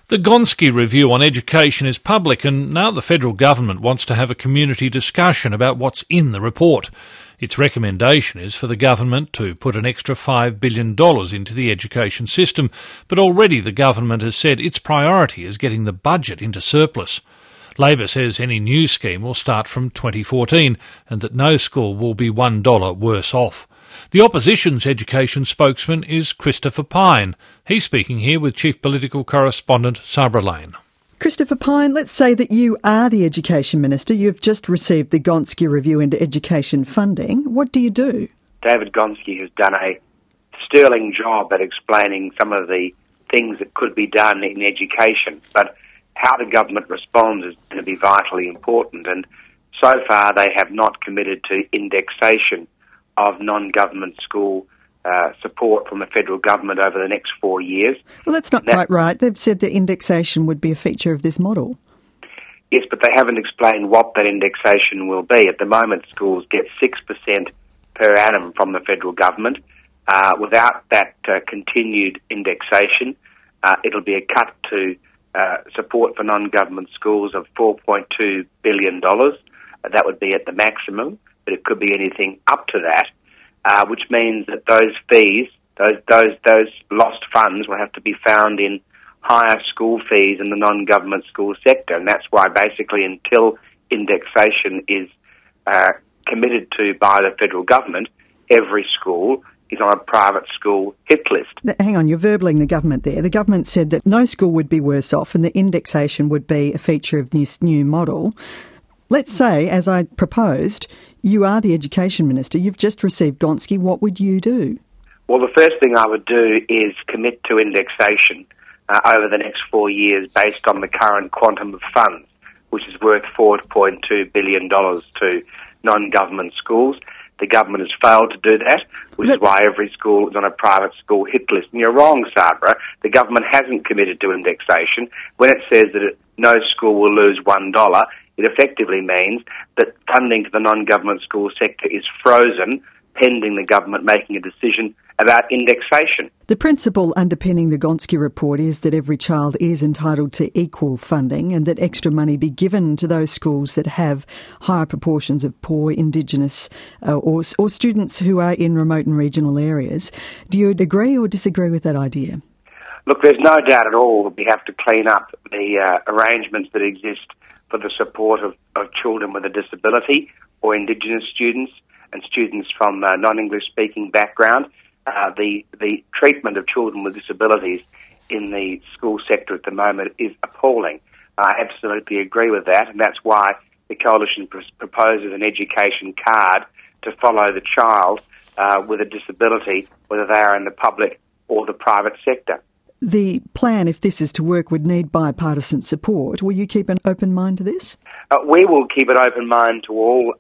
The Gonski Review on Education is public, and now the federal government wants to have a community discussion about what's in the report. Its recommendation is for the government to put an extra $5 billion into the education system, but already the government has said its priority is getting the budget into surplus. Labor says any new scheme will start from 2014 and that no school will be $1 worse off. The opposition's education spokesman is Christopher Pyne. He's speaking here with Chief Political Correspondent Sabra Lane. Christopher Pyne, let's say that you are the Education Minister. You've just received the Gonski Review into education funding. What do you do? David Gonski has done a sterling job at explaining some of the things that could be done in education, but how the government responds is going to be vitally important. And so far they have not committed to indexation of non-government school support from the federal government over the next 4 years. Well, that's not quite right. They've said that indexation would be a feature of this model. Yes, but they haven't explained what that indexation will be. At the moment, schools get 6% per annum from the federal government. Without that continued indexation, it'll be a cut to support for non-government schools of $4.2 billion. That would be at the maximum, but it could be anything up to that, which means that those fees, those lost funds will have to be found in higher school fees in the non-government school sector, and that's why basically until indexation is committed to by the federal government, every school is on a private school hit list. Hang on, you're verbling the government there. The government said that no school would be worse off and the indexation would be a feature of this new model. Let's say, as I proposed, you are the Education Minister, you've just received Gonski, what would you do? Well, the first thing I would do is commit to indexation over the next 4 years based on the current quantum of funds, which is worth $4.2 billion to non-government schools. The government has failed to do that, which is why every school is on a private school hit list. And you're wrong, Sabra. The government hasn't committed to indexation. When it says that no school will lose $1, it effectively means that funding to the non-government school sector is frozen pending the government making a decision about indexation. The principle underpinning the Gonski report is that every child is entitled to equal funding and that extra money be given to those schools that have higher proportions of poor Indigenous or students who are in remote and regional areas. Do you agree or disagree with that idea? Look, there's no doubt at all that we have to clean up the arrangements that exist for the support of children with a disability or Indigenous students and students from non-English speaking background. The treatment of children with disabilities in the school sector at the moment is appalling. I absolutely agree with that, and that's why the Coalition proposes an education card to follow the child with a disability, whether they are in the public or the private sector. The plan, if this is to work, would need bipartisan support. Will you keep an open mind to this? We will keep an open mind to all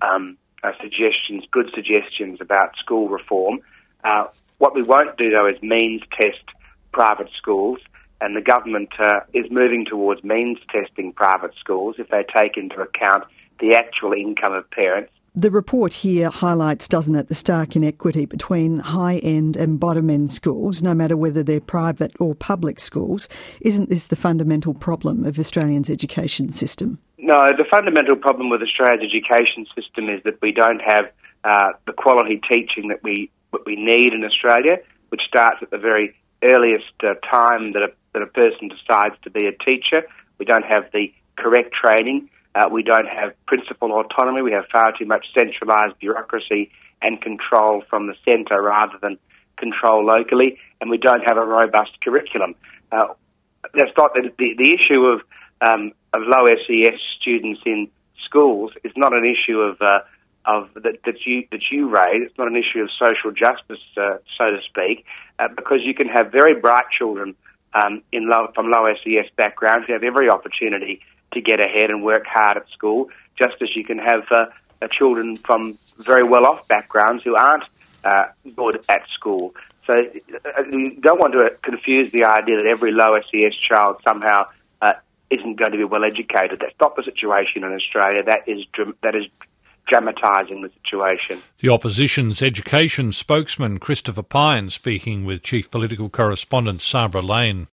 good suggestions about school reform. What we won't do, though, is means test private schools, and the government is moving towards means testing private schools if they take into account the actual income of parents. The report here highlights, doesn't it, the stark inequity between high-end and bottom-end schools, no matter whether they're private or public schools. Isn't this the fundamental problem of Australia's education system? No, the fundamental problem with Australia's education system is that we don't have the quality teaching that we need in Australia, which starts at the very earliest time that a person decides to be a teacher. We don't have the correct training. We don't have principal autonomy. We have far too much centralised bureaucracy and control from the centre rather than control locally, and we don't have a robust curriculum. That's not the issue of low SES students in schools is not an issue that you raise. It's not an issue of social justice, so to speak, because you can have very bright children from low SES backgrounds who have every opportunity to get ahead and work hard at school, just as you can have children from very well-off backgrounds who aren't good at school. So you don't want to confuse the idea that every low SES child somehow isn't going to be well educated. That's not the situation in Australia. That is dramatising the situation. The opposition's education spokesman Christopher Pyne speaking with Chief Political Correspondent Sabra Lane.